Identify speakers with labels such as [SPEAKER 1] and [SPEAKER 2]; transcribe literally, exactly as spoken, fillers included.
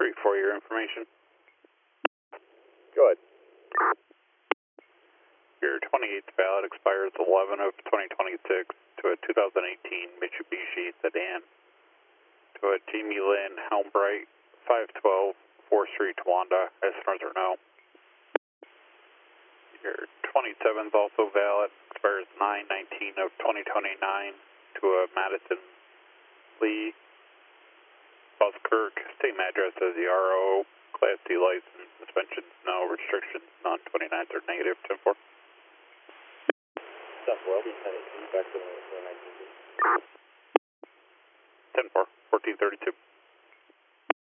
[SPEAKER 1] three for your information.
[SPEAKER 2] Go ahead.
[SPEAKER 1] Your twenty-eighth ballot expires eleven of twenty twenty-six to a two thousand eighteen Mitsubishi sedan to a Jamie Lynn Helmbright five twelve fourth Street, Towanda, estimators are no. Your twenty-seventh also valid, expires nine nineteen of twenty twenty-nine to a Madison Lee Buskirk, same address as the R O, Class D license, suspensions no, restrictions none, twenty-ninth are negative, ten four.
[SPEAKER 2] South Weldon, back to the nineteen.
[SPEAKER 1] ten four, fourteen thirty-two.